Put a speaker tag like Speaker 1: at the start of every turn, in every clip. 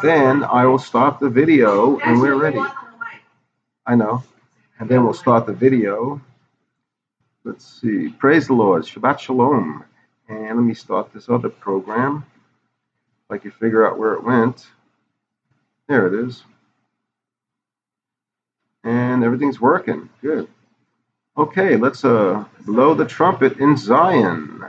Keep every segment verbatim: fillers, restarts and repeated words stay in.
Speaker 1: then I will start the video and we're ready. I know. And then we'll start the video. Let's see. Praise the Lord. Shabbat Shalom. And let me start this other program. If I can figure out where it went. There it is. And everything's working. Good. Okay, let's uh, blow the trumpet in Zion.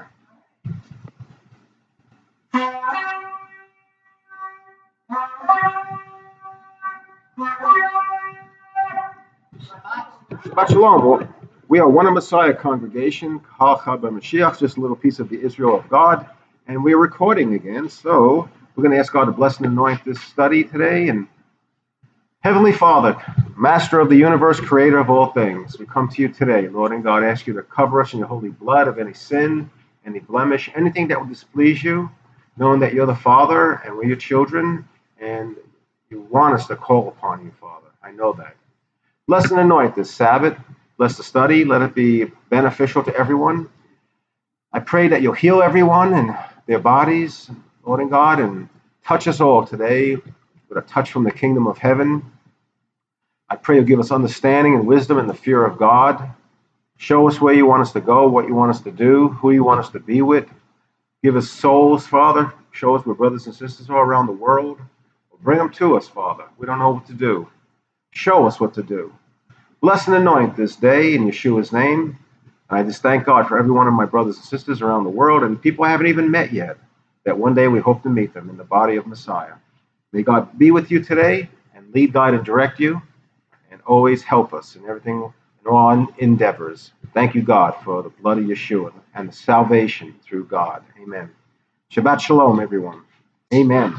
Speaker 1: Shabbat Shalom. Well, we are One of Messiah congregation, Kal Chaba Mashiach, just a little piece of the Israel of God, and we're recording again. So we're going to ask God to bless and anoint this study today. And Heavenly Father, Master of the universe, Creator of all things, we come to you today, Lord and God, ask you to cover us in your holy blood of any sin, any blemish, anything that would displease you, knowing that you're the Father and we're your children, and you want us to call upon you, Father. I know that. Bless and anoint this Sabbath. Bless the study. Let it be beneficial to everyone. I pray that you'll heal everyone and their bodies, Lord and God, and touch us all today with a touch from the kingdom of heaven. I pray you'll give us understanding and wisdom and the fear of God. Show us where you want us to go, what you want us to do, who you want us to be with. Give us souls, Father. Show us where brothers and sisters are around the world. Bring them to us, Father. We don't know what to do. Show us what to do. Bless and anoint this day in Yeshua's name. And I just thank God for every one of my brothers and sisters around the world and people I haven't even met yet, that one day we hope to meet them in the body of Messiah. May God be with you today and lead, guide, and direct you, and always help us in everything, in all endeavors. Thank you, God, for the blood of Yeshua and the salvation through God. Amen. Shabbat Shalom, everyone. Amen.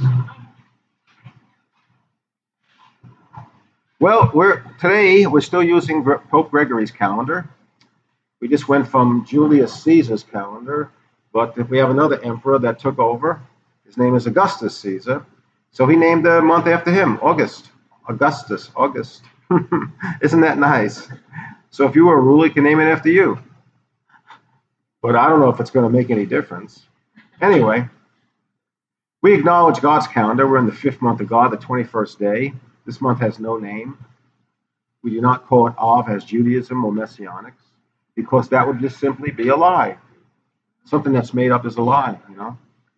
Speaker 1: Well, we're today we're still using Pope Gregory's calendar. We just went from Julius Caesar's calendar, but we have another emperor that took over. His name is Augustus Caesar. So he named the month after him, August. Augustus, August. Isn't that nice? So if you were a ruler, you can name it after you. But I don't know if it's going to make any difference. Anyway, we acknowledge God's calendar. We're in the fifth month of God, the twenty-first day. This month has no name. We do not call it Av as Judaism or Messianics, because that would just simply be a lie. Something that's made up is a lie, you know.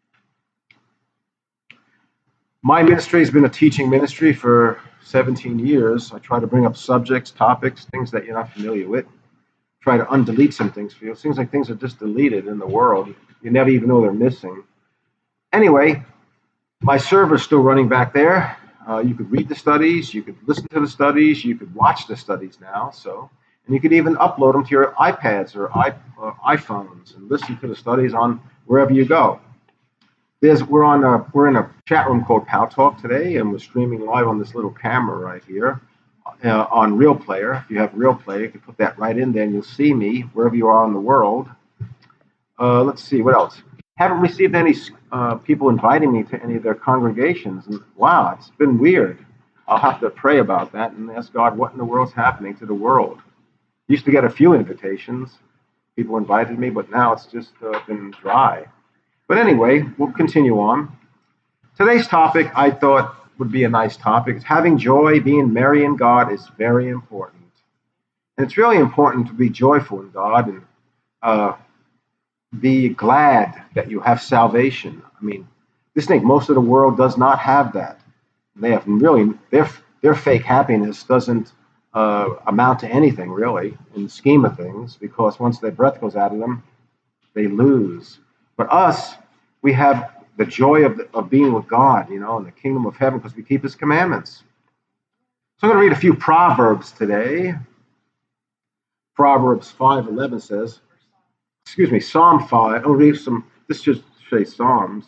Speaker 1: My ministry has been a teaching ministry for seventeen years. I try to bring up subjects, topics, things that you're not familiar with. Try to undelete some things for you. It seems like things are just deleted in the world. You never even know they're missing. Anyway, my server's still running back there. Uh, you could read the studies, you could listen to the studies, you could watch the studies now. So, and you could even upload them to your iPads or, I, or iPhones and listen to the studies on wherever you go. There's, we're on a, we're in a chat room called Pow Talk today, and we're streaming live on this little camera right here uh, on Real Player. If you have Real Player, you can put that right in there, and you'll see me wherever you are in the world. Uh, let's see, what else? Haven't received any uh, people inviting me to any of their congregations. And wow, it's been weird. I'll have to pray about that and ask God what in the world's happening to the world. Used to get a few invitations. People invited me, but now it's just uh, been dry. But anyway, we'll continue on. Today's topic, I thought, would be a nice topic. Having joy, being merry in God is very important. And it's really important to be joyful in God and uh, be glad that you have salvation. I mean, this thing, most of the world does not have that. They have really, their their fake happiness doesn't uh, amount to anything, really, in the scheme of things, because once their breath goes out of them, they lose. But us, we have the joy of, the, of being with God, you know, in the kingdom of heaven, because we keep his commandments. So I'm going to read a few Proverbs today. Proverbs five eleven says, excuse me, Psalm five. I'll read some, this just say Psalms.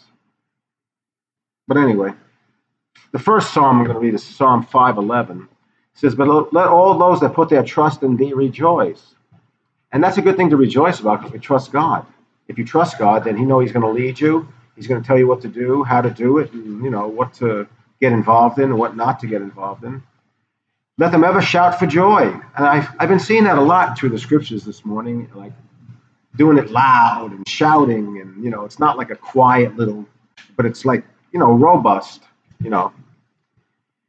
Speaker 1: But anyway, the first Psalm I'm going to read is Psalm five eleven. It says, but let all those that put their trust in thee rejoice. And that's a good thing to rejoice about, because we trust God. If you trust God, then he knows he's going to lead you. He's going to tell you what to do, how to do it, and, you know, what to get involved in and what not to get involved in. Let them ever shout for joy. And I've, I've been seeing that a lot through the scriptures this morning, like doing it loud and shouting. And, you know, it's not like a quiet little, but it's like, you know, robust, you know.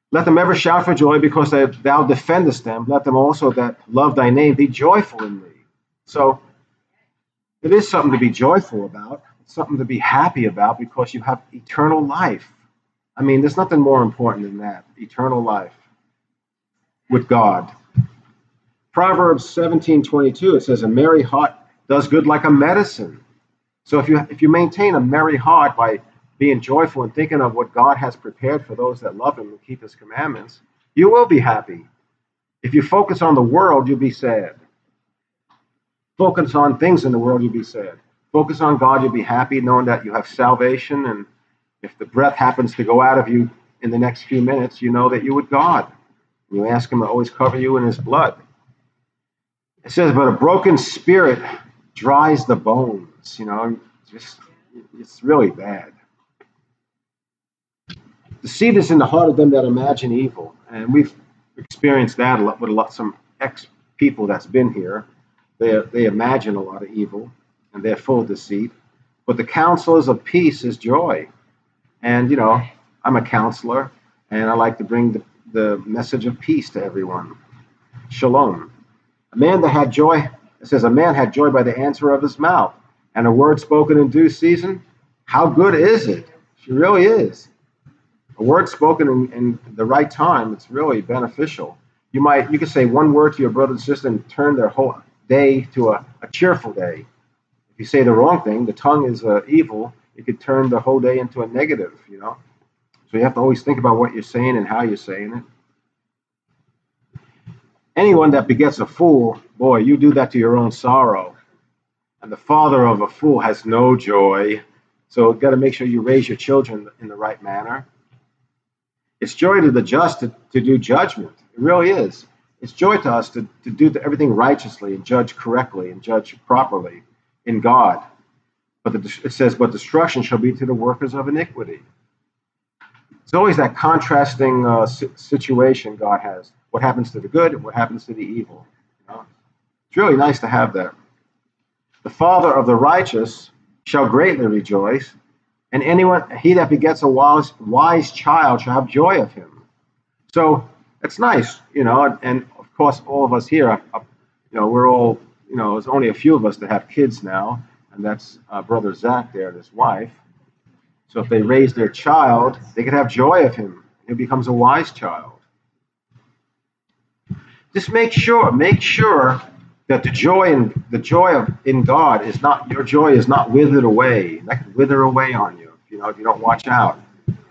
Speaker 1: Let them ever shout for joy because they, thou defendest them. Let them also that love thy name be joyful in thee. So it is something to be joyful about. It's something to be happy about because you have eternal life. I mean, there's nothing more important than that, eternal life with God. Proverbs seventeen twenty-two, it says, a merry heart does good like a medicine. So if you if you maintain a merry heart by being joyful and thinking of what God has prepared for those that love him and keep his commandments, you will be happy. If you focus on the world, you'll be sad. Focus on things in the world, you'll be sad. Focus on God, you'll be happy knowing that you have salvation, and if the breath happens to go out of you in the next few minutes, you know that you're with God. You ask him to always cover you in his blood. It says, but a broken spirit dries the bones. You know, just it's really bad. Deceit is in the heart of them that imagine evil. And we've experienced that a lot with a lot some ex-people that's been here. They, they imagine a lot of evil, and they're full of deceit. But the counselors of peace is joy. And, you know, I'm a counselor, and I like to bring the, the message of peace to everyone. Shalom. A man that had joy, it says, a man had joy by the answer of his mouth, and a word spoken in due season. How good is it? She really is. A word spoken in, in the right time, it's really beneficial. You might, you could say one word to your brother and sister and turn their whole day to a, a cheerful day. If you say the wrong thing, the tongue is uh, evil, it could turn the whole day into a negative, you know. So you have to always think about what you're saying and how you're saying it. Anyone that begets a fool, boy, you do that to your own sorrow. And the father of a fool has no joy. So you've got to make sure you raise your children in the right manner. It's joy to the just to, to do judgment. It really is. It's joy to us to, to do everything righteously and judge correctly and judge properly in God. But the, it says, but destruction shall be to the workers of iniquity. It's always that contrasting uh, situation God has. What happens to the good and what happens to the evil. You know? It's really nice to have that. The father of the righteous shall greatly rejoice, and anyone, he that begets a wise, wise child shall have joy of him. So it's nice, you know, and, and of course all of us here, uh, you know, we're all, you know, there's only a few of us that have kids now, and that's uh, Brother Zach there and his wife. So if they raise their child, they can have joy of him. He becomes a wise child. Just make sure, make sure that the joy in the joy of in God is not, your joy is not withered away. That can wither away on you, you know, if you don't watch out.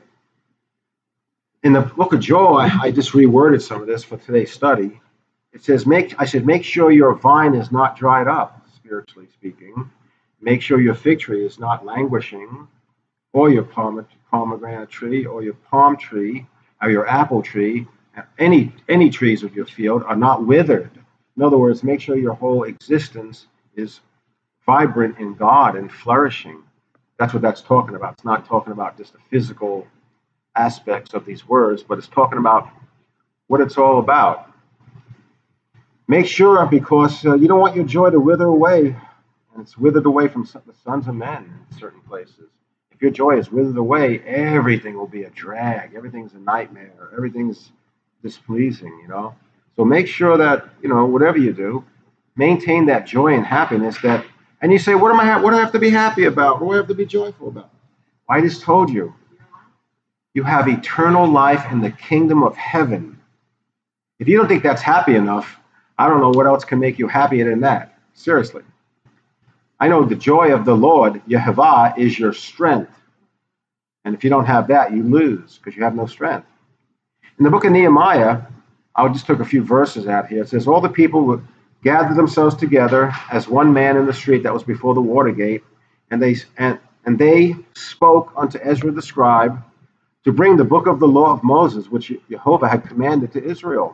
Speaker 1: In the book of Joel, I, I just reworded some of this for today's study. It says, "Make I said, make sure your vine is not dried up, spiritually speaking. Make sure your fig tree is not languishing, or your pomegranate tree, or your palm tree, or your apple tree, any any trees of your field are not withered." In other words, make sure your whole existence is vibrant in God and flourishing. That's what that's talking about. It's not talking about just the physical aspects of these words, but it's talking about what it's all about. Make sure, because uh, you don't want your joy to wither away, and it's withered away from the sons of men in certain places. If your joy is withered away, everything will be a drag. Everything's a nightmare. Everything's displeasing, you know. So make sure that, you know, whatever you do, maintain that joy and happiness that, and you say, what am I, what do I have to be happy about? What do I have to be joyful about? I just told you, you have eternal life in the kingdom of heaven. If you don't think that's happy enough, I don't know what else can make you happier than that. Seriously. I know the joy of the Lord, Yehovah, is your strength. And if you don't have that, you lose because you have no strength. In the book of Nehemiah, I just took a few verses out here. It says, all the people would gather themselves together as one man in the street that was before the water gate, and they and, and they spoke unto Ezra the scribe to bring the book of the law of Moses, which Jehovah had commanded to Israel.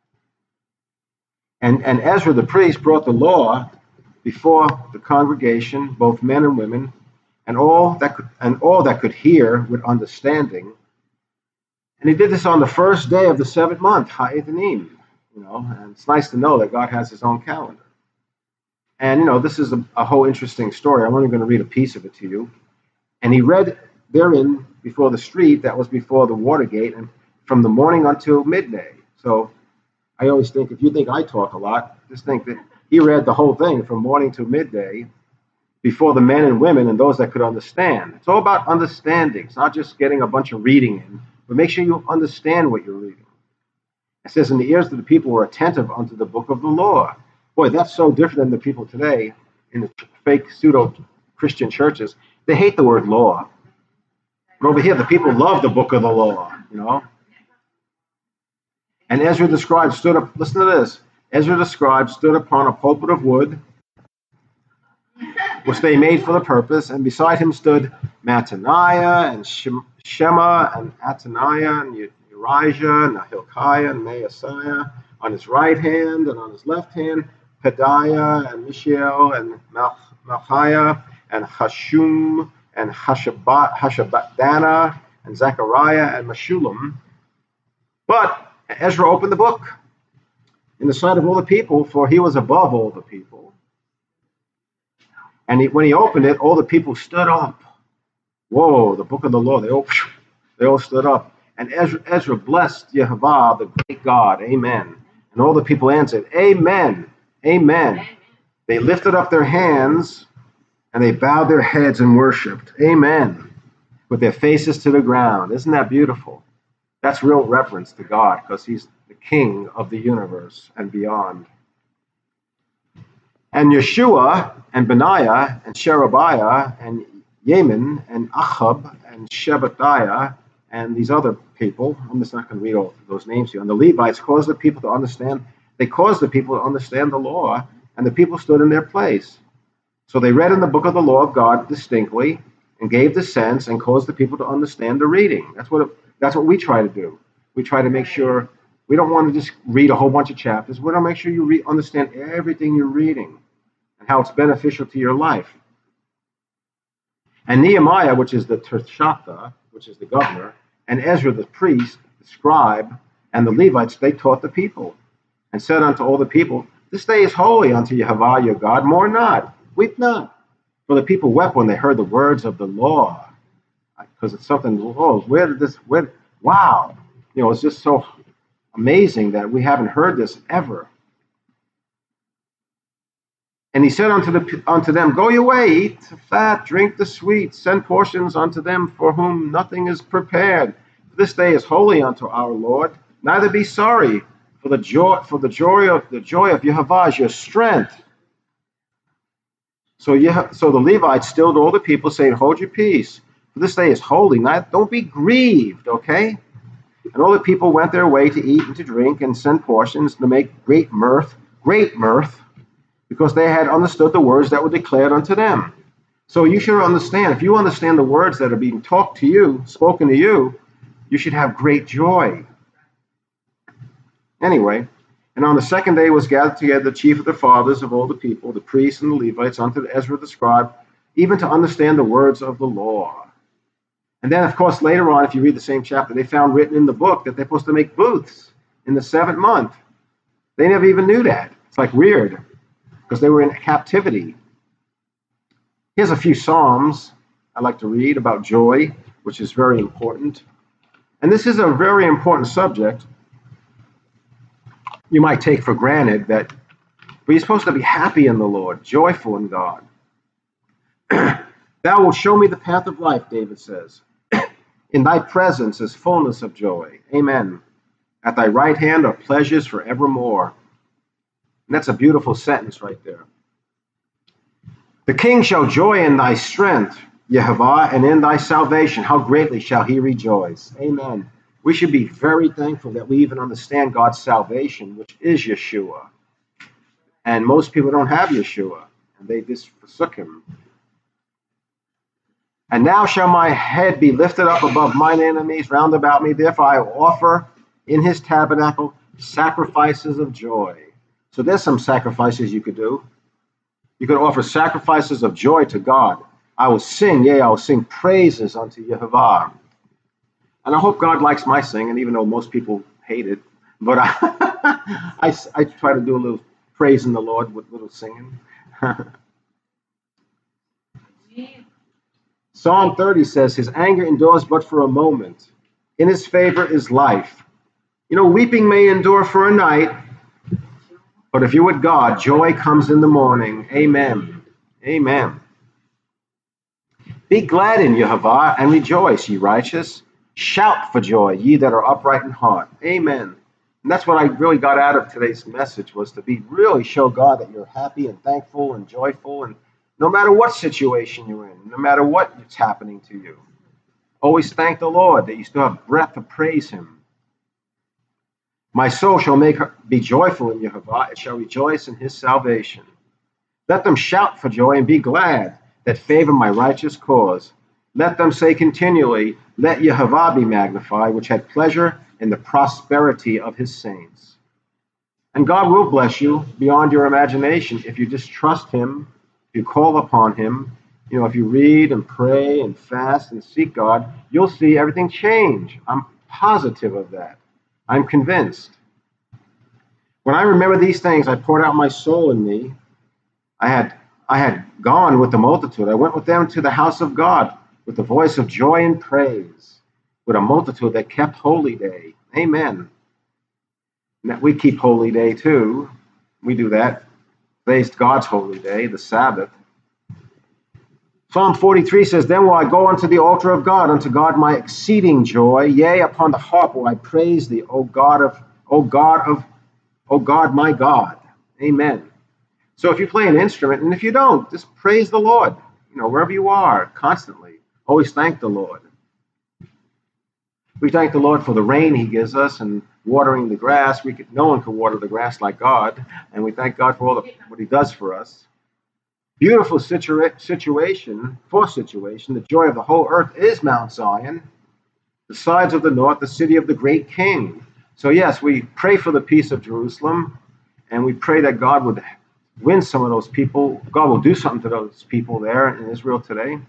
Speaker 1: And, and Ezra the priest brought the law before the congregation, both men and women, and all that could, and all that could hear with understanding. And he did this on the first day of the seventh month, Ha'ethanim, you know, and it's nice to know that God has his own calendar. And, you know, this is a, a whole interesting story. I'm only going to read a piece of it to you. And he read therein before the street that was before the water gate, and from the morning until midday. So I always think, if you think I talk a lot, just think that he read the whole thing from morning to midday before the men and women and those that could understand. It's all about understanding. It's not just getting a bunch of reading in, but make sure you understand what you're reading. It says, "In the ears of the people were attentive unto the book of the law." Boy, that's so different than the people today in the fake pseudo-Christian churches. They hate the word law. But over here, the people love the book of the law, you know. And Ezra the scribe stood up, listen to this. Ezra the scribe stood upon a pulpit of wood, which they made for the purpose, and beside him stood Mattaniah and Shema and Attaniah and Urijah and Hilkiah and Maaseiah on his right hand, and on his left hand Pedaiah and Mishael and Malchiah and Hashum and Hashabadana and Zechariah and Meshullam. But Ezra opened the book in the sight of all the people, for he was above all the people. And he, when he opened it, all the people stood up. Whoa, the book of the law. They all, they all stood up. And Ezra, Ezra blessed Yehovah, the great God. Amen. And all the people answered, Amen. Amen. They lifted up their hands and they bowed their heads and worshiped. Amen. With their faces to the ground. Isn't that beautiful? That's real reverence to God, because he's the king of the universe and beyond. And Yeshua and Benaiah and Sherebiah and Yemen and Achab and Shephatiah and these other people, I'm just not going to read all those names here, and the Levites caused the people to understand, they caused the people to understand the law, and the people stood in their place. So they read in the book of the law of God distinctly and gave the sense and caused the people to understand the reading. That's what it, that's what we try to do. We try to make sure, we don't want to just read a whole bunch of chapters. We want to make sure you re- understand everything you're reading and how it's beneficial to your life. And Nehemiah, which is the Tershatha, which is the governor, and Ezra the priest, the scribe, and the Levites, they taught the people and said unto all the people, This day is holy unto Yehovah your God, mourn not, weep not. For the people wept when they heard the words of the law. Because it's something, oh, where did this, where, wow. You know, it's just so amazing that we haven't heard this ever. And he said unto, the, unto them, Go your way, eat the fat, drink the sweet, send portions unto them for whom nothing is prepared. This day is holy unto our Lord. Neither be sorry, for the joy, for the joy of the joy of Yehovah is your strength. So, yeah, so the Levites stilled all the people, saying, Hold your peace, for this day is holy. Not, don't be grieved, okay? And all the people went their way to eat and to drink and send portions to make great mirth, great mirth, because they had understood the words that were declared unto them. So you should understand, if you understand the words that are being talked to you, spoken to you, you should have great joy. Anyway, and on the second day was gathered together the chief of the fathers of all the people, the priests and the Levites, unto Ezra the scribe, even to understand the words of the law. And then, of course, later on, if you read the same chapter, they found written in the book that they're supposed to make booths in the seventh month. They never even knew that. It's like weird, because they were in captivity. Here's a few Psalms I like to read about joy, which is very important. And this is a very important subject. You might take for granted that, but you're supposed to be happy in the Lord, joyful in God. Thou wilt show me the path of life, David says. In thy presence is fullness of joy. Amen. At thy right hand are pleasures forevermore. And that's a beautiful sentence right there. The king shall joy in thy strength, Yehovah, and in thy salvation. How greatly shall he rejoice. Amen. We should be very thankful that we even understand God's salvation, which is Yeshua. And most people don't have Yeshua, and they just forsook him. And now shall my head be lifted up above mine enemies round about me. Therefore I will offer in his tabernacle sacrifices of joy. So there's some sacrifices you could do. You could offer sacrifices of joy to God. I will sing, yea, I will sing praises unto Yehovah. And I hope God likes my singing, even though most people hate it. But I, I, I try to do a little praising the Lord with little singing. Psalm thirty says, His anger endures but for a moment. In his favor is life. You know, weeping may endure for a night, but if you're with God, joy comes in the morning. Amen. Amen. Be glad in Yehovah and rejoice, ye righteous. Shout for joy, ye that are upright in heart. Amen. And that's what I really got out of today's message, was to be really show God that you're happy and thankful and joyful, and no matter what situation you're in, no matter what is happening to you, always thank the Lord that you still have breath to praise him. My soul shall make her be joyful in Yehovah, it shall rejoice in his salvation. Let them shout for joy and be glad that favor my righteous cause. Let them say continually, let Yehovah be magnified, which had pleasure in the prosperity of his saints. And God will bless you beyond your imagination if you just trust him, if you call upon him. You know, if you read and pray and fast and seek God, you'll see everything change. I'm positive of that. I'm convinced. When I remember these things, I poured out my soul in me. I had I had gone with the multitude. I went with them to the house of God with the voice of joy and praise, with a multitude that kept holy day. Amen. And that we keep holy day too. We do that. Today's God's holy day, the Sabbath. Psalm forty-three says, then will I go unto the altar of God, unto God my exceeding joy. Yea, upon the harp will I praise thee, O God of, O God of, O God my God. Amen. So if you play an instrument, and if you don't, just praise the Lord. You know, wherever you are, constantly. Always thank the Lord. We thank the Lord for the rain he gives us and watering the grass. We could, no one can water the grass like God. And we thank God for all the, what he does for us. Beautiful situa- situation, for situation. The joy of the whole earth is Mount Zion, the sides of the north, the city of the great king. So yes, we pray for the peace of Jerusalem, and we pray that God would win some of those people. God will do something to those people there in Israel today.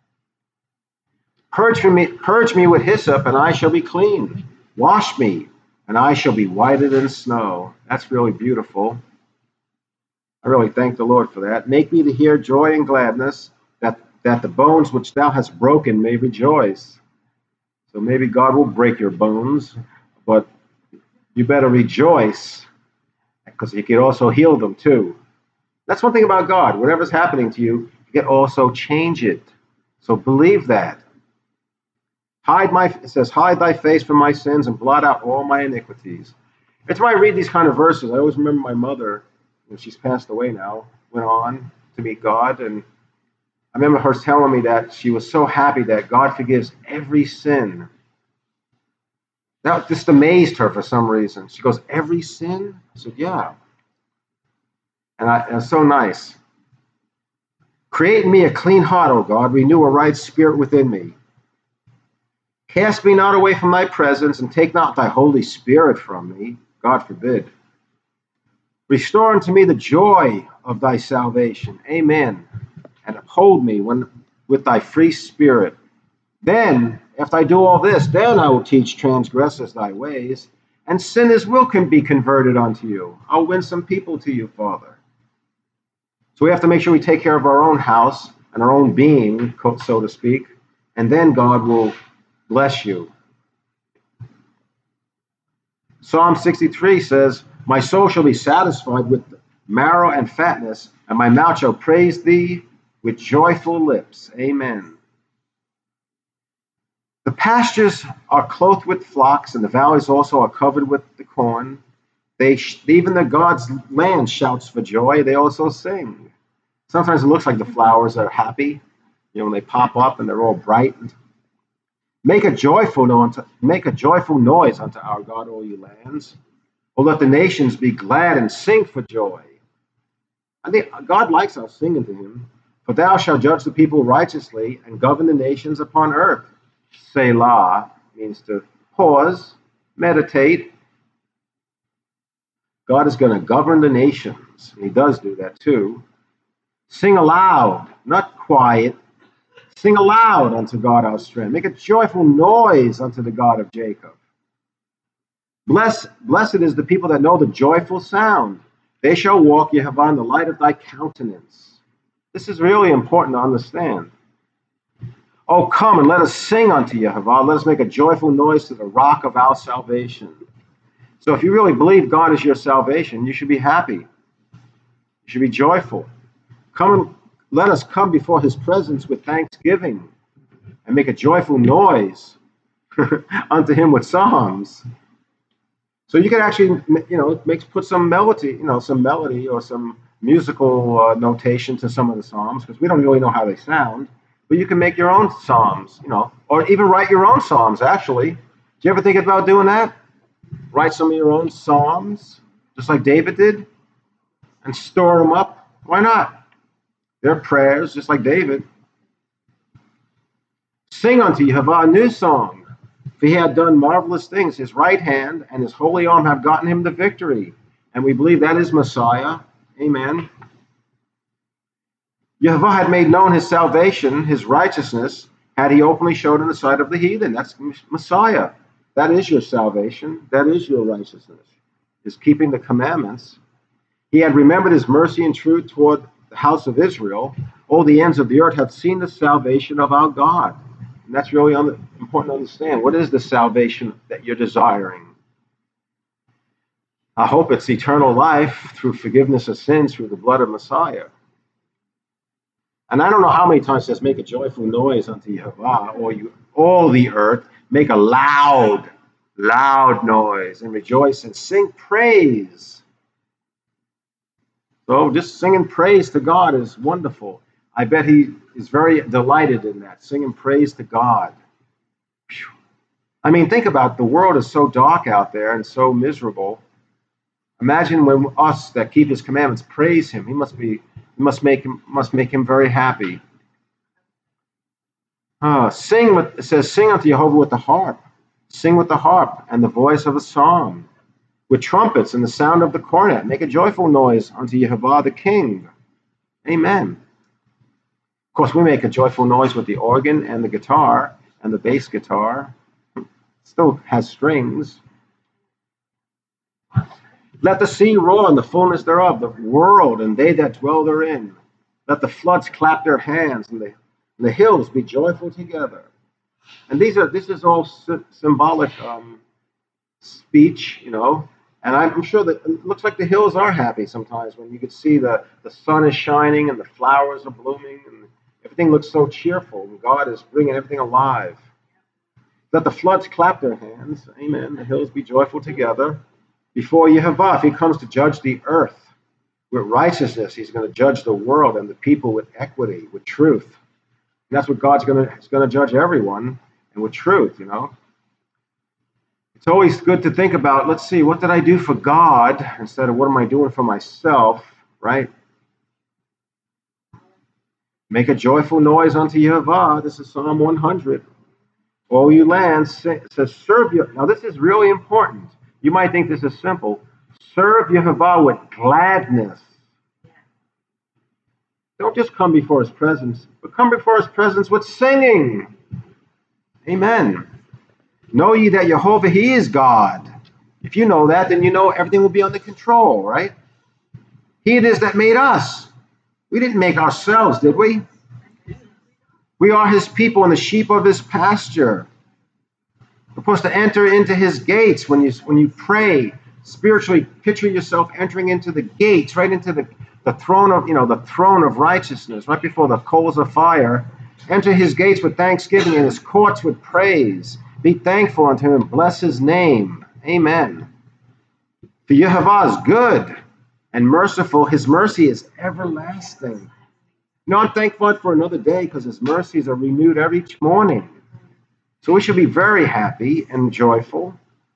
Speaker 1: Purge me, purge me with hyssop, and I shall be clean. Wash me, and I shall be whiter than snow. That's really beautiful. I really thank the Lord for that. Make me to hear joy and gladness, that, that the bones which thou hast broken may rejoice. So maybe God will break your bones, but you better rejoice, because he can also heal them too. That's one thing about God. Whatever's happening to you, you can also change it. So believe that. Hide my, it says, hide thy face from my sins and blot out all my iniquities. It's why I read these kind of verses. I always remember my mother, when she's passed away now, went on to meet God. And I remember her telling me that she was so happy that God forgives every sin. That just amazed her for some reason. She goes, every sin? I said, yeah. And, I, and it's so nice. Create in me a clean heart, O God. Renew a right spirit within me. Cast me not away from thy presence, and take not thy Holy Spirit from me. God forbid. Restore unto me the joy of thy salvation. Amen. And uphold me when, with thy free spirit. Then, after I do all this, then I will teach transgressors thy ways, and sinners will can be converted unto you. I'll win some people to you, Father. So we have to make sure we take care of our own house and our own being, so to speak, and then God will bless you. Psalm sixty-three says, my soul shall be satisfied with marrow and fatness, and my mouth shall praise thee with joyful lips. Amen. The pastures are clothed with flocks, and the valleys also are covered with the corn. They even the God's land shouts for joy. They also sing. Sometimes it looks like the flowers are happy, you know, when they pop up and they're all bright. Make a joyful noise, make a joyful noise unto our God, all you lands. Oh, let the nations be glad and sing for joy. I think God likes us singing to him. For thou shalt judge the people righteously and govern the nations upon earth. Selah means to pause, meditate. God is going to govern the nations. He does do that too. Sing aloud, not quiet. Sing aloud unto God our strength. Make a joyful noise unto the God of Jacob. Bless, blessed is the people that know the joyful sound. They shall walk, Yehovah, in the light of thy countenance. This is really important to understand. Oh, come and let us sing unto Yehovah. Let us make a joyful noise to the rock of our salvation. So if you really believe God is your salvation, you should be happy. You should be joyful. Come and let us come before his presence with thanksgiving and make a joyful noise unto him with psalms. So you can actually, you know, make put some melody, you know, some melody or some musical uh, notation to some of the psalms, because we don't really know how they sound. But you can make your own psalms, you know, or even write your own psalms. Actually, do you ever think about doing that? Write some of your own psalms, just like David did, and store them up. Why not? They're prayers, just like David. Sing unto Yehovah a new song, for he had done marvelous things. His right hand and his holy arm have gotten him the victory. And we believe that is Messiah. Amen. Yehovah had made known his salvation, his righteousness, had he openly showed in the sight of the heathen. That's Messiah. That is your salvation. That is your righteousness, is keeping the commandments. He had remembered his mercy and truth toward the house of Israel. All the ends of the earth have seen the salvation of our God. And that's really important to understand. What is the salvation that you're desiring? I hope it's eternal life through forgiveness of sins through the blood of Messiah. And I don't know how many times it says, make a joyful noise unto Yehovah, or you, all the earth, make a loud, loud noise and rejoice and sing praise. So just singing praise to God is wonderful. I bet he is very delighted in that, singing praise to God. Whew. I mean, think about it. The world is so dark out there and so miserable. Imagine when us that keep his commandments praise him. He must be, he must make him, must make him very happy. Uh, sing with, it says, sing unto Jehovah with the harp. Sing with the harp and the voice of a psalm, with trumpets and the sound of the cornet. Make a joyful noise unto Yehovah the King. Amen. Of course, we make a joyful noise with the organ and the guitar and the bass guitar. It still has strings. Let the sea roar and the fullness thereof, the world and they that dwell therein. Let the floods clap their hands and the, and the hills be joyful together. And these are this is all sy- symbolic um, speech, you know. And I'm sure that it looks like the hills are happy sometimes when you can see the, the sun is shining and the flowers are blooming and everything looks so cheerful and God is bringing everything alive. Let the floods clap their hands. Amen. The hills be joyful together before Yehovah. If he comes to judge the earth with righteousness, he's going to judge the world and the people with equity, with truth. And that's what God's going to, he's going to judge everyone, and with truth, you know. It's always good to think about, let's see, what did I do for God instead of what am I doing for myself, right? Make a joyful noise unto Yehovah. This is Psalm one hundred. All you lands, it says, serve you. Now, this is really important. You might think this is simple. Serve Yehovah with gladness. Don't just come before his presence, but come before his presence with singing. Amen. Know ye that Jehovah, he is God. If you know that, then you know everything will be under control, right? He it is that made us. We didn't make ourselves, did we? We are his people and the sheep of his pasture. We're supposed to enter into his gates when you when you pray. Spiritually, picture yourself entering into the gates, right into the, the throne of, you know, the throne of righteousness, right before the coals of fire. Enter his gates with thanksgiving and his courts with praise. Be thankful unto him. Bless his name. Amen. For Yehovah is good and merciful. His mercy is everlasting. You know, I'm thankful for another day because his mercies are renewed every morning. So we should be very happy and joyful.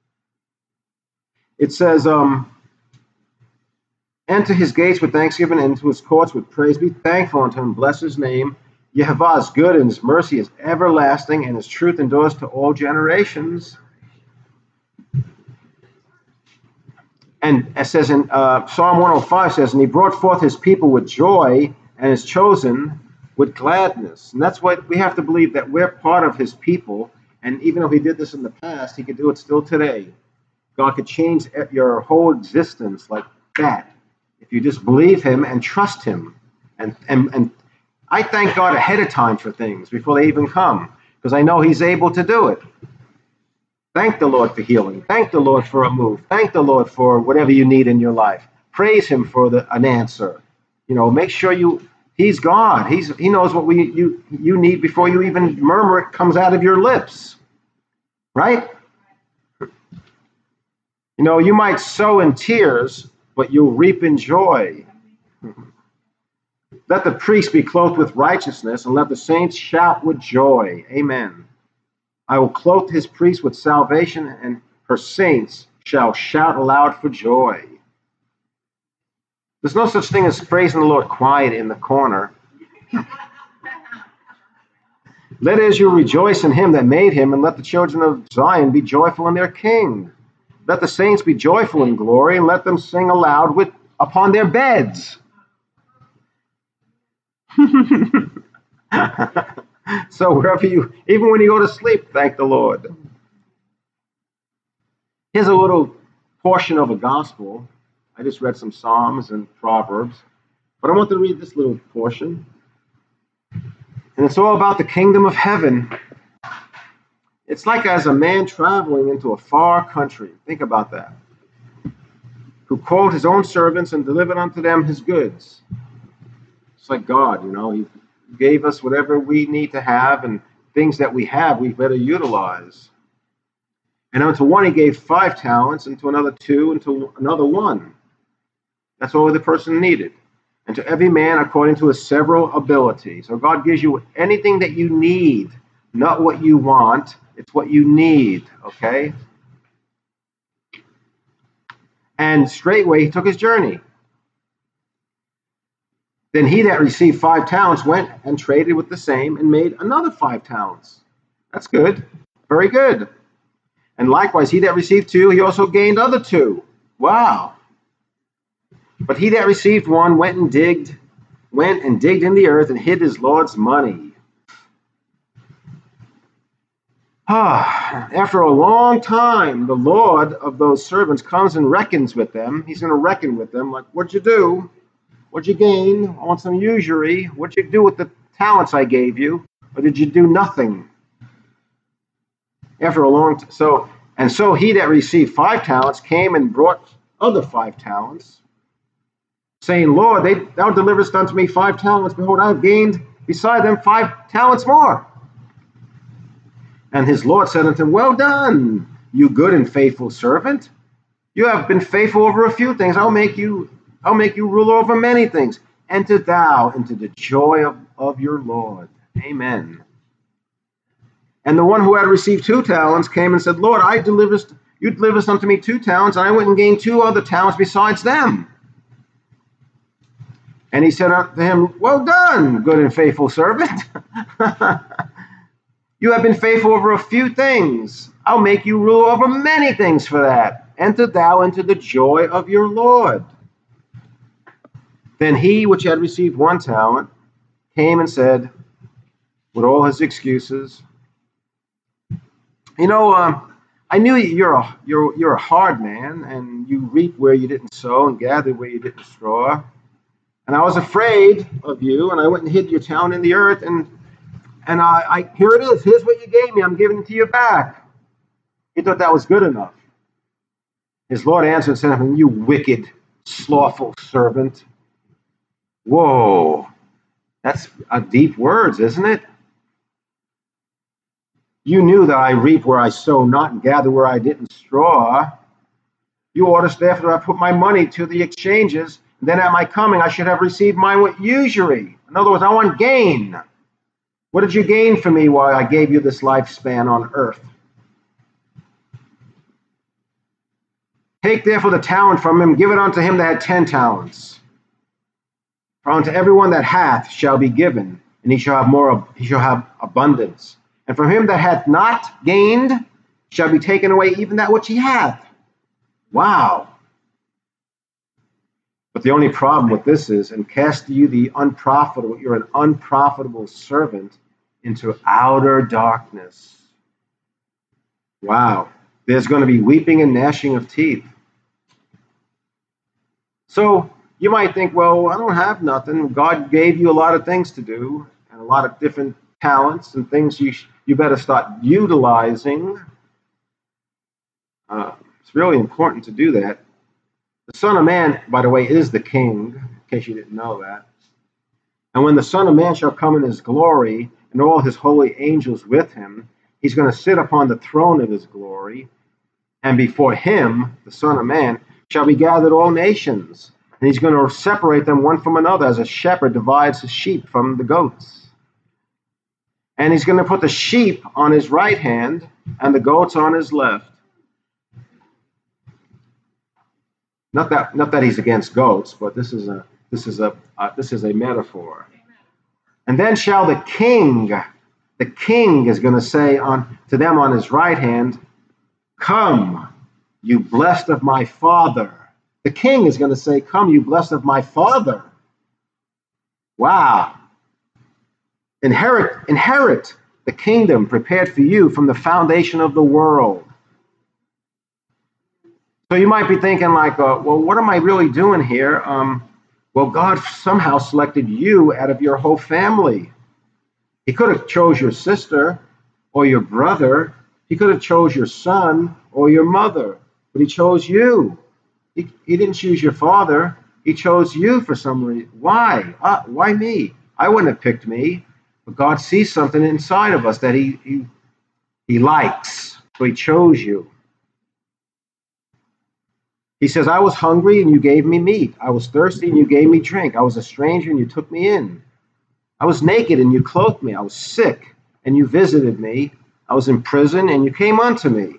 Speaker 1: It says, um, enter his gates with thanksgiving and into his courts with praise. Be thankful unto him. Bless his name. Yehovah is good and his mercy is everlasting and his truth endures to all generations. And it says in uh, Psalm one oh five says, and he brought forth his people with joy and his chosen with gladness. And that's what we have to believe, that we're part of his people. And even though he did this in the past, he could do it still today. God could change your whole existence like that if you just believe him and trust him. And, and, and I thank God ahead of time for things before they even come, because I know he's able to do it. Thank the Lord for healing. Thank the Lord for a move. Thank the Lord for whatever you need in your life. Praise him for the, an answer. You know, make sure you, he's God. He's, he knows what we, you, you need before you even murmur it comes out of your lips. Right? You know, you might sow in tears, but you'll reap in joy. Let the priest be clothed with righteousness, and let the saints shout with joy. Amen. I will clothe his priests with salvation, and her saints shall shout aloud for joy. There's no such thing as praising the Lord quiet in the corner. Let Israel rejoice in him that made him, and let the children of Zion be joyful in their king. Let the saints be joyful in glory, and let them sing aloud with upon their beds. So wherever you, even when you go to sleep, thank the Lord. Here's a little portion of a gospel. I just read some Psalms and Proverbs, but I want to read this little portion. And it's all about the kingdom of heaven. It's like as a man traveling into a far country. Think about that. Who called his own servants and delivered unto them his goods. It's like God, you know, he gave us whatever we need to have, and things that we have, we better utilize. And unto one he gave five talents, and to another two, and to another one. That's all the person needed. And to every man according to his several ability. So God gives you anything that you need, not what you want. It's what you need, okay? And straightway he took his journey. Then he that received five talents went and traded with the same and made another five talents. That's good. Very good. And likewise, he that received two, he also gained other two. Wow. But he that received one went and digged, went and digged in the earth and hid his Lord's money. Ah, after a long time, the Lord of those servants comes and reckons with them. He's going to reckon with them, like, what'd you do? What'd you gain? I want some usury. What'd you do with the talents I gave you? Or did you do nothing? After a long time, so and so he that received five talents came and brought other five talents, saying, Lord, they, thou deliverest unto me five talents. Behold, I have gained beside them five talents more. And his Lord said unto him, well done, you good and faithful servant. You have been faithful over a few things. I'll make you I'll make you ruler over many things. Enter thou into the joy of, of your Lord. Amen. And the one who had received two talents came and said, Lord, I deliverest, you deliverest unto me two talents, and I went and gained two other talents besides them. And he said unto him, well done, good and faithful servant. You have been faithful over a few things. I'll make you rule over many things for that. Enter thou into the joy of your Lord. Then he which had received one talent came and said, with all his excuses, you know, um, I knew you're a you're you're a hard man, and you reap where you didn't sow and gather where you didn't straw. And I was afraid of you, and I went and hid your talent in the earth, and and I, I here it is. Here's what you gave me. I'm giving it to you back. He thought that was good enough. His Lord answered and said to him, you wicked, slothful servant. Whoa, that's a deep words, isn't it? You knew that I reap where I sow not and gather where I didn't straw. You ordered therefore I put my money to the exchanges, and then at my coming I should have received mine with usury. In other words, I want gain. What did you gain for me while I gave you this lifespan on earth? Take therefore the talent from him, give it unto him that had ten talents. For unto everyone that hath shall be given, and he shall have more, he shall have abundance. And from him that hath not gained shall be taken away even that which he hath. Wow. But the only problem with this is, and cast you the unprofitable, you're an unprofitable servant into outer darkness. Wow. There's going to be weeping and gnashing of teeth. So You might think, well, I don't have nothing. God gave you a lot of things to do and a lot of different talents and things you sh- you better start utilizing. Uh, it's really important to do that. The Son of Man, by the way, is the King, in case you didn't know that. And when the Son of Man shall come in his glory and all his holy angels with him, he's going to sit upon the throne of his glory. And before him, the Son of Man, shall be gathered all nations. And he's going to separate them one from another as a shepherd divides his sheep from the goats. And he's going to put the sheep on his right hand and the goats on his left. Not that, not that he's against goats, but this is a this is a uh, this is a metaphor. And then shall the king, the king is going to say on to them on his right hand, "Come, you blessed of my Father." The king is going to say, "Come, you blessed of my Father." Wow. Inherit, inherit the kingdom prepared for you from the foundation of the world. So you might be thinking like, uh, well, what am I really doing here? Um, well, God somehow selected you out of your whole family. He could have chose your sister or your brother. He could have chose your son or your mother, but he chose you. He, he didn't choose your father. He chose you for some reason. Why? Uh, why me? I wouldn't have picked me. But God sees something inside of us that he, he, he likes. So he chose you. He says, I was hungry and you gave me meat. I was thirsty and you gave me drink. I was a stranger and you took me in. I was naked and you clothed me. I was sick and you visited me. I was in prison and you came unto me.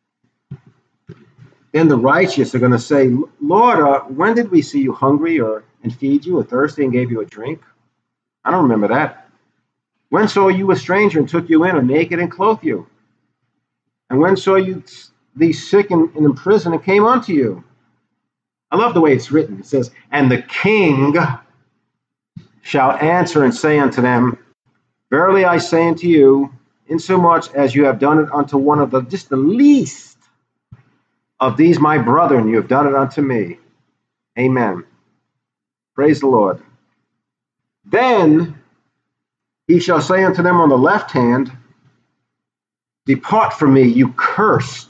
Speaker 1: Then the righteous are going to say, Lord, uh, when did we see you hungry or and feed you, or thirsty and gave you a drink? I don't remember that. When saw you a stranger and took you in, or naked and clothed you? And when saw you thee sick and, and in prison and came unto you? I love the way it's written. It says, and the king shall answer and say unto them, verily I say unto you, insomuch as you have done it unto one of the, just the least of these my brethren, you have done it unto me. Amen. Praise the Lord. Then he shall say unto them on the left hand, depart from me, you cursed.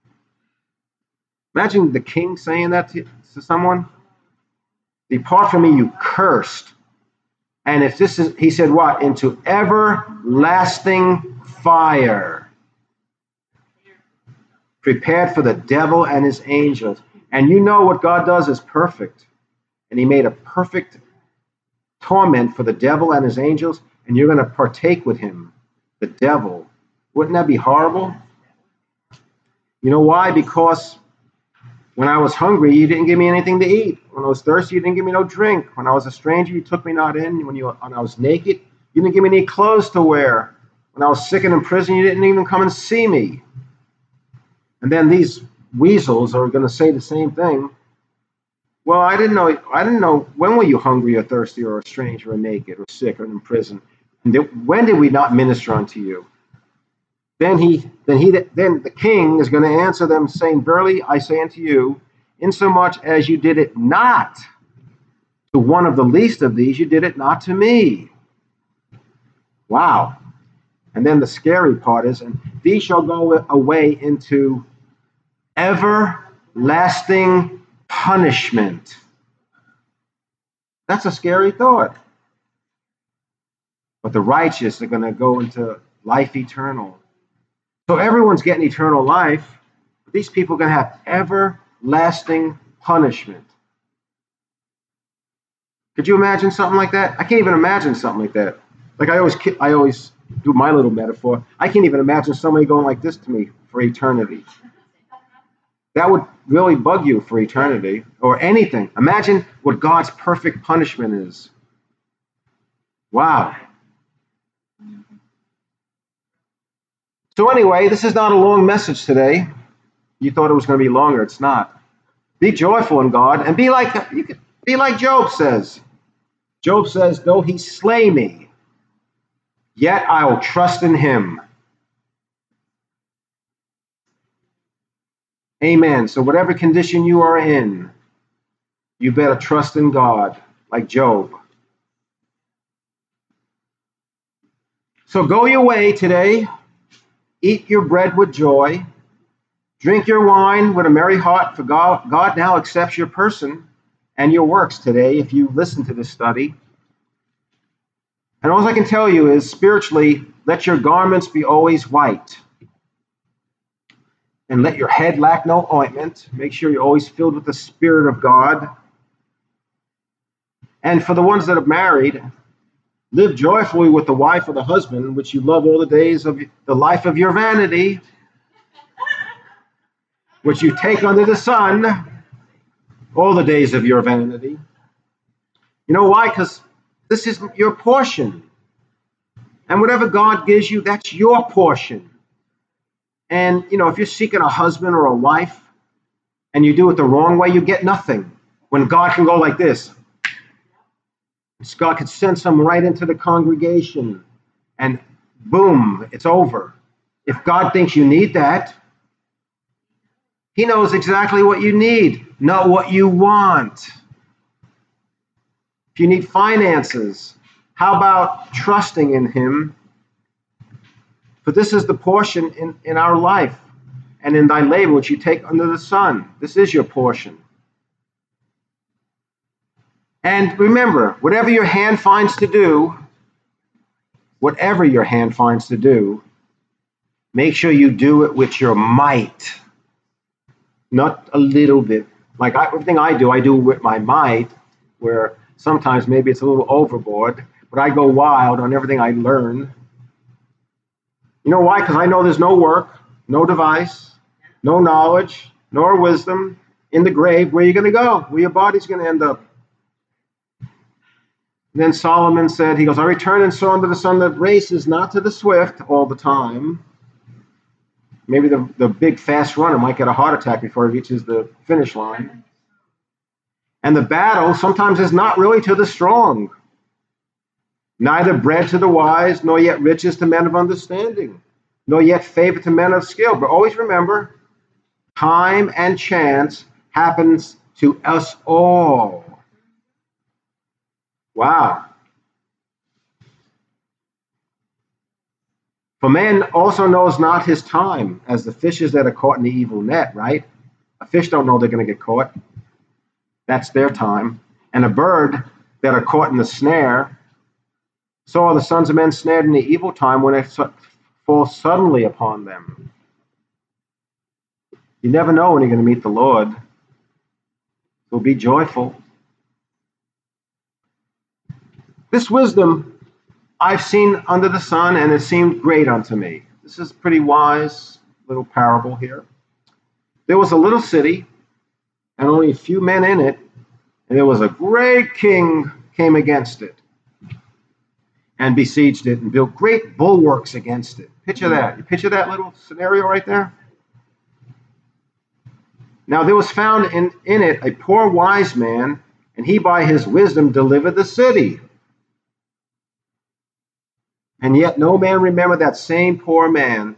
Speaker 1: Imagine the king saying that to, to someone. Depart from me, you cursed. And if this is, he said what? Into everlasting fire, prepared for the devil and his angels. And you know what God does is perfect. And he made a perfect torment for the devil and his angels, and you're going to partake with him, the devil. Wouldn't that be horrible? You know why? Because when I was hungry, you didn't give me anything to eat. When I was thirsty, you didn't give me no drink. When I was a stranger, you took me not in. When, you, when I was naked, you didn't give me any clothes to wear. When I was sick and in prison, you didn't even come and see me. And then these weasels are going to say the same thing. Well, I didn't know. I didn't know. When were you hungry or thirsty or a stranger or naked or sick or in prison? And when did we not minister unto you? Then he, then he, then the king is going to answer them, saying, verily I say unto you, insomuch as you did it not to one of the least of these, you did it not to me. Wow. And then the scary part is, and these shall go away into everlasting punishment. That's a scary thought. But the righteous are going to go into life eternal. So everyone's getting eternal life, but these people are going to have everlasting punishment. Could you imagine something like that? I can't even imagine something like that. Like I always, I always do my little metaphor. I can't even imagine somebody going like this to me for eternity. That would really bug you for eternity or anything. Imagine what God's perfect punishment is. Wow. So anyway, this is not a long message today. You thought it was going to be longer. It's not. Be joyful in God and be like you could be like Job says. Job says, though he slay me, yet I will trust in him. Amen. So whatever condition you are in, You better trust in God, like Job. So go your way today. Eat your bread with joy. Drink your wine with a merry heart, for God, God now accepts your person and your works today if you listen to this study. And all I can tell you is, spiritually, let your garments be always white. And let your head lack no ointment. Make sure you're always filled with the Spirit of God. And for the ones that are married, live joyfully with the wife or the husband, which you love all the days of the life of your vanity, which you take under the sun all the days of your vanity. You know why? Because this is your portion. And whatever God gives you, that's your portion. And, you know, if you're seeking a husband or a wife and you do it the wrong way, you get nothing. When God can go like this, God could send someone right into the congregation and boom, it's over. If God thinks you need that, He knows exactly what you need, not what you want. If you need finances, how about trusting in Him? For this is the portion in, in our life and in thy labor which you take under the sun. This is your portion. And remember, whatever your hand finds to do, whatever your hand finds to do, make sure you do it with your might, not a little bit. Like I, everything I do, I do with my might, where sometimes maybe it's a little overboard, but I go wild on everything I learn. You know why? Because I know there's no work, no device, no knowledge, nor wisdom in the grave where you're going to go, where your body's going to end up. And then Solomon said, he goes, I returned and saw under the sun that race is not to the swift all the time. Maybe the, the big fast runner might get a heart attack before he reaches the finish line. And the battle sometimes is not really to the strong, neither bread to the wise, nor yet riches to men of understanding, nor yet favor to men of skill. But always remember, time and chance happens to us all. Wow. For man also knows not his time, as the fishes that are caught in the evil net, right? A fish don't know they're going to get caught. That's their time. And a bird that are caught in the snare, so are the sons of men snared in the evil time when it falls suddenly upon them. You never know when you're going to meet the Lord. So be joyful. This wisdom I've seen under the sun, and it seemed great unto me. This is a pretty wise little parable here. There was a little city, and only a few men in it, and there was a great king came against it, and besieged it, and built great bulwarks against it. Picture that. You picture that little scenario right there? Now there was found in, in it a poor wise man, and he by his wisdom delivered the city. And yet no man remembered that same poor man.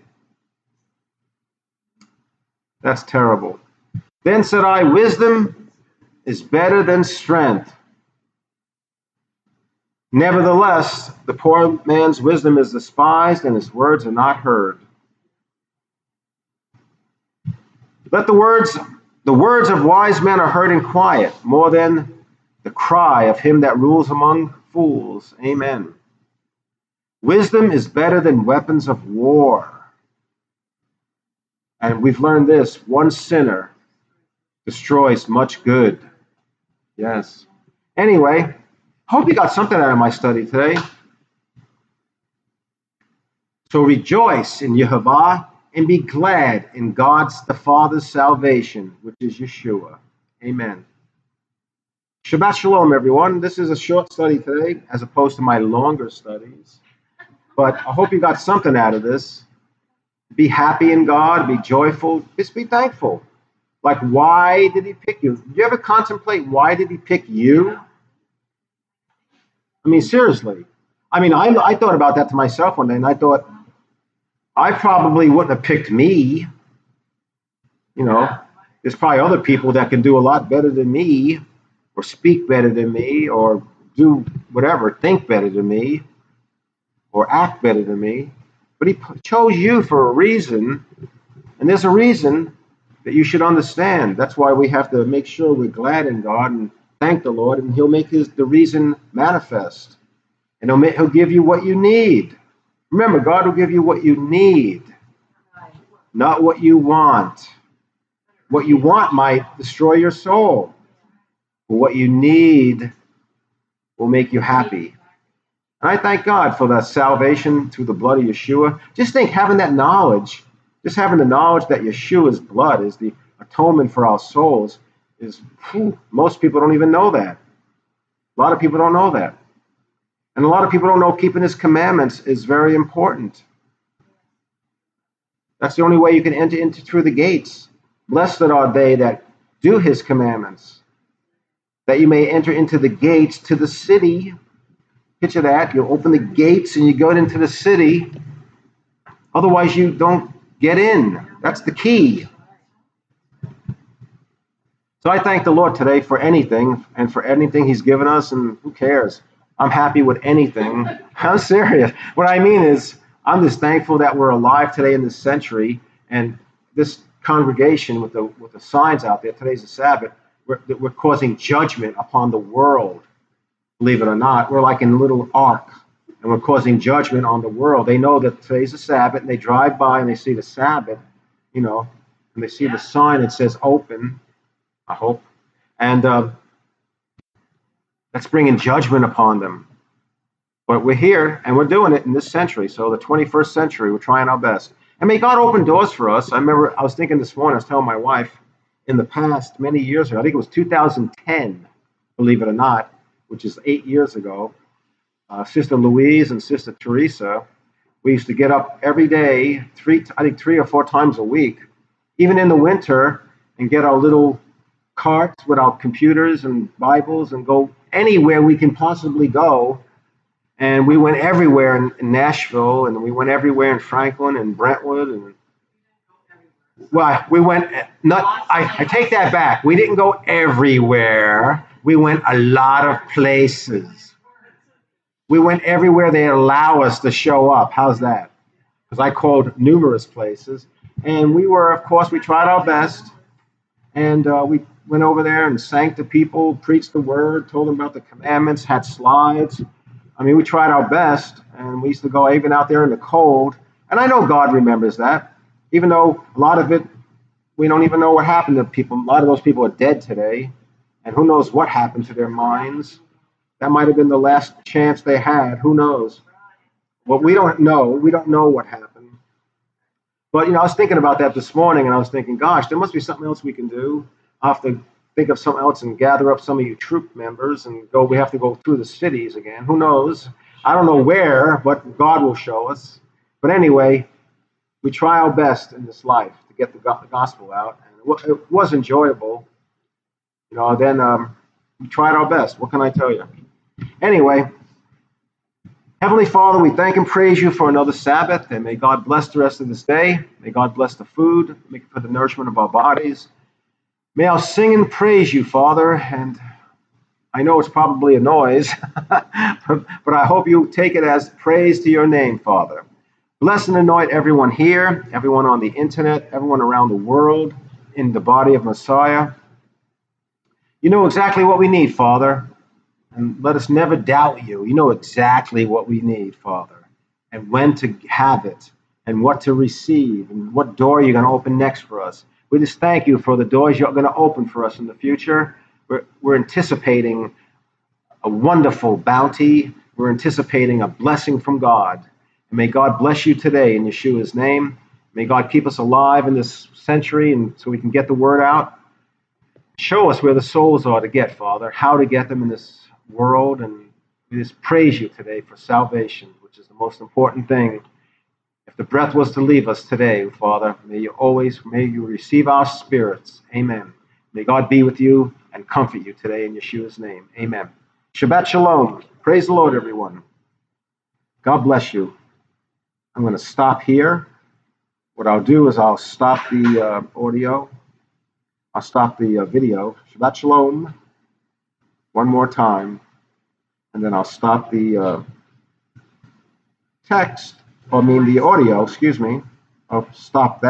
Speaker 1: That's terrible. Then said I, wisdom is better than strength. Nevertheless, the poor man's wisdom is despised, and his words are not heard. Let the words, the words of wise men are heard in quiet, more than the cry of him that rules among fools. Amen. Wisdom is better than weapons of war. And we've learned this, one sinner destroys much good. Yes. Anyway, hope you got something out of my study today. So rejoice in Yehovah and be glad in God's the Father's salvation, which is Yeshua. Amen. Shabbat Shalom, everyone. This is a short study today, as opposed to my longer studies. But I hope you got something out of this. Be happy in God. Be joyful. Just be thankful. Like, why did he pick you? Do you ever contemplate why did he pick you? I mean, seriously. I mean, I, I thought about that to myself one day, and I thought, I probably wouldn't have picked me. You know, there's probably other people that can do a lot better than me. or speak better than me, or do whatever, think better than me, or act better than me. But he chose you for a reason, and there's a reason that you should understand. That's why we have to make sure we're glad in God and thank the Lord, and he'll make his the reason manifest. And he'll, make, he'll give you what you need. Remember, God will give you what you need, not what you want. What you want might destroy your soul. But what you need will make you happy. And I thank God for the salvation through the blood of Yeshua. Just think, having that knowledge, just having the knowledge that Yeshua's blood is the atonement for our souls, is, whew, most people don't even know that. A lot of people don't know that. And a lot of people don't know keeping his commandments is very important. That's the only way you can enter into through the gates. Blessed are they that do his commandments, that you may enter into the gates to the city. Picture that. You open the gates and you go into the city. Otherwise, you don't get in. That's the key. So I thank the Lord today for anything and for anything he's given us, and who cares? I'm happy with anything. I'm serious. What I mean is, I'm just thankful that we're alive today in this century, and this congregation with the with the signs out there. Today's the Sabbath. We're, we're causing judgment upon the world. Believe it or not, we're like in a little ark, and we're causing judgment on the world. They know that today's the Sabbath, and they drive by and they see the Sabbath, you know, and they see the sign that says open, I hope, and uh, that's bringing judgment upon them. But we're here, and we're doing it in this century. So the twenty-first century, we're trying our best. And may God open doors for us. I remember I was thinking this morning, I was telling my wife, in the past, many years ago, I think it was two thousand ten, believe it or not, which is eight years ago, uh, Sister Louise and Sister Teresa, we used to get up every day, three, I think three or four times a week, even in the winter, and get our little carts with our computers and Bibles and go anywhere we can possibly go. And we went everywhere in, in Nashville, and we went everywhere in Franklin and Brentwood. And well, we went not. I, I take that back. We didn't go everywhere. We went a lot of places. We went everywhere they allow us to show up. How's that? Because I called numerous places, and we were, of course, we tried our best, and uh, we went over there and sang to people, preached the word, told them about the commandments, had slides. I mean, we tried our best, and we used to go even out there in the cold. And I know God remembers that, even though a lot of it, we don't even know what happened to people. A lot of those people are dead today, and who knows what happened to their minds. That might have been the last chance they had. Who knows? Well, we don't know. We don't know what happened. But, you know, I was thinking about that this morning, and I was thinking, gosh, there must be something else we can do. I'll have to think of something else and gather up some of you troop members and go. We have to go through the cities again. Who knows? I don't know where, but God will show us. But anyway, we try our best in this life to get the gospel out. And it was enjoyable. You know, then um, we tried our best. What can I tell you? Anyway, Heavenly Father, we thank and praise you for another Sabbath, and may God bless the rest of this day. May God bless the food, make it for the nourishment of our bodies. May I sing and praise you, Father, and I know it's probably a noise, but I hope you take it as praise to your name, Father. Bless and anoint everyone here, everyone on the internet, everyone around the world, in the body of Messiah. You know exactly what we need, Father, and let us never doubt you. You know exactly what we need, Father, and when to have it, and what to receive, and what door you're going to open next for us. We just thank you for the doors you're going to open for us in the future. We're, we're anticipating a wonderful bounty. We're anticipating a blessing from God. And may God bless you today in Yeshua's name. May God keep us alive in this century, and so we can get the word out. Show us where the souls are to get, Father, how to get them in this world. And we just praise you today for salvation, which is the most important thing. If the breath was to leave us today, Father, may you always, may you receive our spirits. Amen. May God be with you and comfort you today in Yeshua's name. Amen. Shabbat shalom. Praise the Lord, everyone. God bless you. I'm going to stop here. What I'll do is I'll stop the uh, audio. I'll stop the uh, video. Shabbat shalom. one more time, and then I'll stop the uh, text, I mean the audio, excuse me. I'll stop that.